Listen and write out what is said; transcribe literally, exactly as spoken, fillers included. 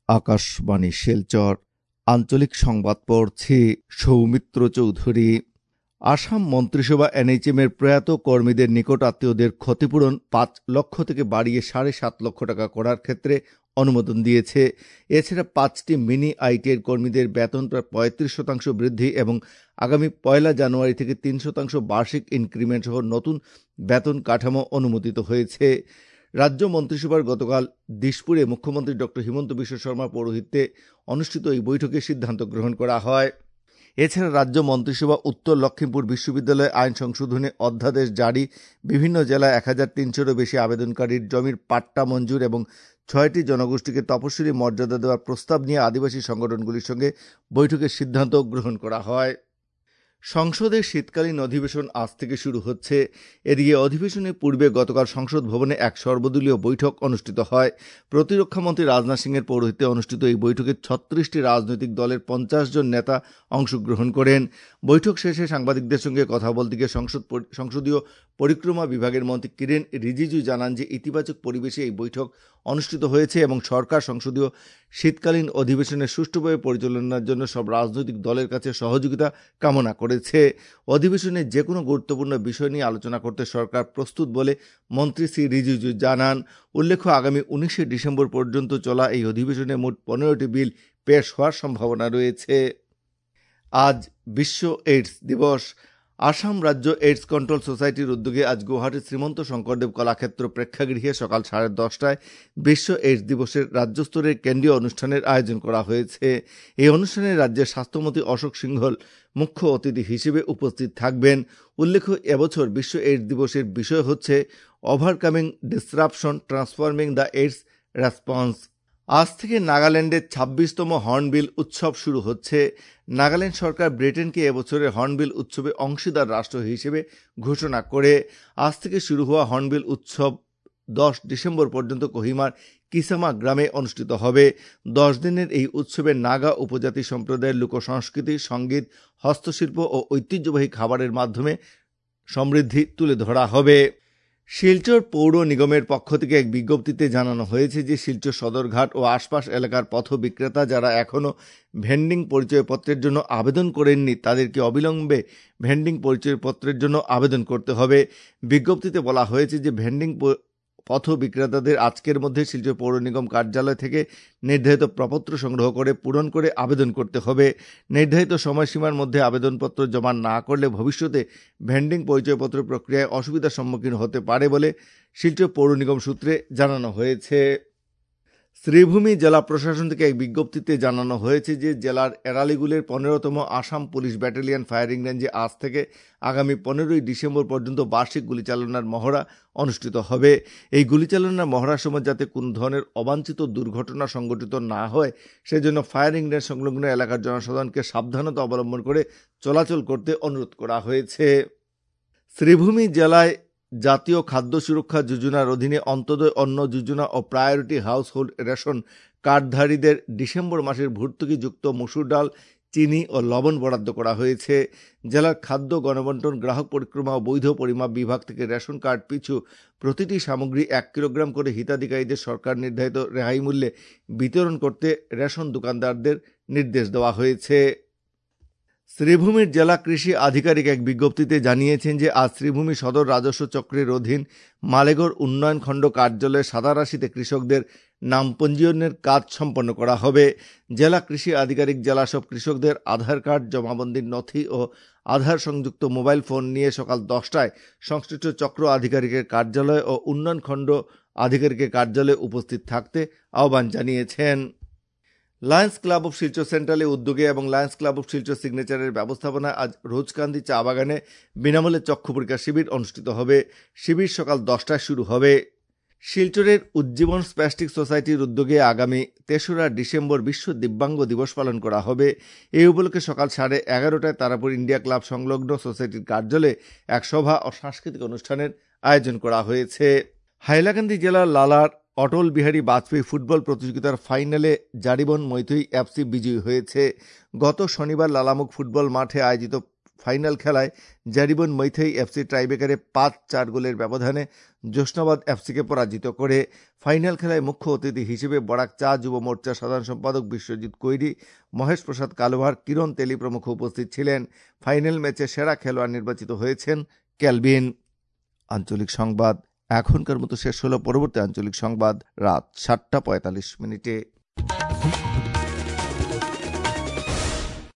আকাশবাণী শিলচর আঞ্চলিক সংবাদ পড়ছি সৌমিত্র চৌধুরী। আসাম মন্ত্রিসভা এনএইচএম এর প্রয়াত কর্মীদের নিকট আত্মীয়দের ক্ষতিপূরণ পাঁচ লক্ষ থেকে বাড়িয়ে সাড়ে সাত লক্ষ টাকা করার ক্ষেত্রে অনুমোদন দিয়েছে। এছাড়া পাঁচটি মিনি আইটিআই কর্মীদের বেতন প্রায় পঁয়ত্রিশ শতাংশ বৃদ্ধি এবং আগামী পয়লা জানুয়ারি থেকে তিন শতাংশ বার্ষিক ইনক্রিমেন্ট সহ নতুন বেতন কাঠামো অনুমোদিত হয়েছে। রাজ্য মন্ত্রিসভার গতকাল দিশপুরে মুখ্যমন্ত্রী ডক্টর হিমন্ত বিশ্ব শর্মা পৌরোহিত্যে অনুষ্ঠিত এই বৈঠকে সিদ্ধান্ত গ্রহণ করা হয়। এছাড়া রাজ্য মন্ত্রিসভা উত্তর লক্ষ্মীপুর বিশ্ববিদ্যালয়ে আইন সংশোধনে অধ্যাদেশ জারি, বিভিন্ন জেলায় এক হাজার তিনশোরও বেশি আবেদনকারীর জমির পাট্টা মঞ্জুর এবং ছয়টি জনগোষ্ঠীকে তপশিলি মর্যাদা দেওয়ার প্রস্তাব নিয়ে আদিবাসী সংগঠনগুলির সঙ্গে বৈঠকে সিদ্ধান্ত গ্রহণ করা হয়। সংসদের শীতকালীন অধিবেশন আজ থেকে শুরু হচ্ছে। এদিকে অধিবেশনের পূর্বে গতকাল সংসদ ভবনে এক সর্বদলীয় বৈঠক অনুষ্ঠিত হয়। প্রতিরক্ষামন্ত্রী রাজনাথ সিংয়ের পৌরোহিত্যে অনুষ্ঠিত এই বৈঠকে ছত্রিশটি রাজনৈতিক দলের পঞ্চাশ জন নেতা অংশগ্রহণ করেন। বৈঠক শেষে সাংবাদিকদের সঙ্গে কথা বলতে গিয়ে সংসদ সংসদীয় পরিক্রমা বিভাগের মন্ত্রী কিরেন রিজিজু জানান যে ইতিবাচক পরিবেশে এই বৈঠক অনুষ্ঠিত হয়েছে এবং সরকার সংসদীয় শীতকালীন অধিবেশনের সুষ্ঠুভাবে পরিচালনার জন্য সব রাজনৈতিক দলের কাছে সহযোগিতা কামনা করেছে। অধিবেশনে যে কোনো গুরুত্বপূর্ণ বিষয় নিয়ে আলোচনা করতে সরকার প্রস্তুত বলে মন্ত্রী শ্রী রিজিজু জানান। উল্লেখ্য, আগামী উনিশে ডিসেম্বর পর্যন্ত চলা এই অধিবেশনে মোট পনেরোটি বিল পেশ হওয়ার সম্ভাবনা রয়েছে। আজ বিশ্ব এইডস দিবস। আসাম রাজ্য এইডস কন্ট্রোল সোসাইটির উদ্যোগে আজ গুয়াহাটির শ্রীমন্ত শঙ্করদেব কলাক্ষেত্র প্রেক্ষাগৃহে সকাল সাড়ে দশটায় বিশ্ব এইডস দিবসের রাজ্যস্তরের কেন্দ্রীয় অনুষ্ঠানের আয়োজন করা হয়েছে। এই অনুষ্ঠানে রাজ্যের স্বাস্থ্যমন্ত্রী অশোক সিংঘল মুখ্য অতিথি হিসেবে উপস্থিত থাকবেন। উল্লেখ্য, এবছর বিশ্ব এইডস দিবসের বিষয় হচ্ছে overcoming disruption transforming the AIDS response. আজ থেকে নাগাল্যান্ডের ছাব্বিশতম হর্নবিল উৎসব শুরু হচ্ছে। নাগাল্যান্ড সরকার ব্রিটেনকে এবছরের হর্নবিল উৎসবে অংশীদার রাষ্ট্র হিসেবে ঘোষণা করে। আজ থেকে শুরু হওয়া হর্নবিল উৎসব দশ ডিসেম্বর পর্যন্ত কোহিমার কিসামা গ্রামে অনুষ্ঠিত হবে। দশ দিনের এই উৎসবে নাগা উপজাতি সম্প্রদায়ের লোকসংস্কৃতি, সঙ্গীত, হস্তশিল্প ও ঐতিহ্যবাহী খাবারের মাধ্যমে সমৃদ্ধি তুলে ধরা হবে। শিলচর পৌর নিগমের পক্ষ থেকে এক বিজ্ঞপ্তিতে জানানো হয়েছে যে শিলচর সদরঘাট ও আশপাশ এলাকার পথ বিক্রেতা যারা এখনও ভেন্ডিং পরিচয়পত্রের জন্য আবেদন করেননি তাদেরকে অবিলম্বে ভেন্ডিং পরিচয়পত্রের জন্য আবেদন করতে হবে। বিজ্ঞপ্তিতে বলা হয়েছে যে ভেন্ডিং পথ বিক্রেতাদের আজকের মধ্যে শিলচর পৌর নিগম কার্যালয় থেকে নির্ধারিত প্রপত্র সংগ্রহ করে পূরণ করে আবেদন করতে হবে। নির্ধারিত সময়সীমার মধ্যে আবেদনপত্র জমা না করলে ভবিষ্যতে ভেন্ডিং পরিচয়পত্র প্রক্রিয়ায় অসুবিধার সম্মুখীন হতে পারে বলে শিলচর পৌর নিগম সূত্রে জানানো হয়েছে। শ্রীভূমি জেলা প্রশাসন থেকে এক বিজ্ঞপ্তিতে জানানো হয়েছে যে জেলার এরালিগুলের পনেরোতম আসাম পুলিশ ব্যাটালিয়ন ফায়ারিং রেঞ্জে আজ থেকে আগামী পনেরোই ডিসেম্বর পর্যন্ত বার্ষিক গুলিচালনার মহড়া অনুষ্ঠিত হবে। এই গুলিচালনার মহড়ার সময় যাতে কোনো ধরনের অবাঞ্ছিত দুর্ঘটনা সংঘটিত না হয় সেজন্য ফায়ারিং রেঞ্জ সংলগ্ন এলাকার জনসাধারণকে সাবধানতা অবলম্বন করে চলাচল করতে অনুরোধ করা হয়েছে। শ্রীভূমি জেলায় জাতীয় খাদ্য সুরক্ষা যোজনার অধীনে অন্তোদয় অন্ন যোজনা ও প্রায়োরিটি হাউস হোল্ড রেশন কার্ডধারীদের ডিসেম্বর মাসের ভর্তুকিযুক্ত মসুর ডাল, চিনি ও লবণ বরাদ্দ করা হয়েছে। জেলার খাদ্য গণবন্টন, গ্রাহক পরিক্রমা ও বৈধ পরিমাপ বিভাগ থেকে রেশন কার্ড পিছু প্রতিটি সামগ্রী এক কিলোগ্রাম করে হিতাধিকারীদের সরকার নির্ধারিত রেহাই মূল্যে বিতরণ করতে রেশন দোকানদারদের নির্দেশ দেওয়া হয়েছে। শ্রীভূমির জেলা কৃষি আধিকারিক এক বিজ্ঞপ্তিতে জানিয়েছেন যে আজ শ্রীভূমি সদর রাজস্ব চক্রের অধীন মালেগড় উন্নয়ন খণ্ড কার্যালয়ে সাদারাশিতে কৃষকদের নাম পঞ্জীয়নের কাজ সম্পন্ন করা হবে। জেলা কৃষি আধিকারিক জেলা সব কৃষকদের আধার কার্ড, জমাবন্দির নথি ও আধার সংযুক্ত মোবাইল ফোন নিয়ে সকাল দশটায় সংশ্লিষ্ট চক্র আধিকারিকের কার্যালয় ও উন্নয়ন খণ্ড আধিকারিকের কার্যালয়ে উপস্থিত থাকতে আহ্বান জানিয়েছেন। লায়ন্স ক্লাব অফ শিলচর সেন্ট্রালের উদ্যোগে এবং লায়ন্স ক্লাব অফ শিলচর সিগনেচারের ব্যবস্থাপনায় আজ রোজকান্দি চা বাগানে বিনামূল্যে চক্ষু পরীক্ষা শিবির অনুষ্ঠিত হবে। শিবির সকাল দশটায় শুরু হবে। শিলচরের উজ্জীবন স্প্যাস্টিক সোসাইটির উদ্যোগে আগামী তেসরা ডিসেম্বর বিশ্ব দিব্যাঙ্গ দিবস পালন করা হবে। এই উপলক্ষে সকাল সাড়ে এগারোটায় তারাপুর ইন্ডিয়া ক্লাব সংলগ্ন সোসাইটির কার্যালয়ে এক সভা ও সাংস্কৃতিক অনুষ্ঠানের আয়োজন করা হয়েছে। হাইলাকান্দি জেলার লালার অটল বিহারী বাজপেয়ী ফুটবল প্রতিযোগিতার ফাইনালে জারিবন মৈথই এফসি বিজয়ী হয়েছে। গত শনিবার লালামুখ ফুটবল মাঠে আয়োজিত ফাইনাল খেলায় জারিবন মৈথেই এফসি ট্রাইবেকারে পাঁচ চার গোলের ব্যবধানে জোসনাবাদ এফসিকে পরাজিত করে। ফাইনাল খেলায় মুখ্য অতিথি হিসেবে বরাক চা যুব মোর্চা সাধারণ সম্পাদক বিশ্বজিৎ কৈরি, মহেশ প্রসাদ কালোভার, কিরণ তেলি প্রমুখ উপস্থিত ছিলেন। ফাইনাল ম্যাচে সেরা খেলোয়াড় নির্বাচিত হয়েছেন ক্যালভিন। আঞ্চলিক সংবাদ এখনকার মতো শেষ হলো। পরবর্তী আঞ্চলিক সংবাদ রাত সাতটা পঁয়তাল্লিশ মিনিটে।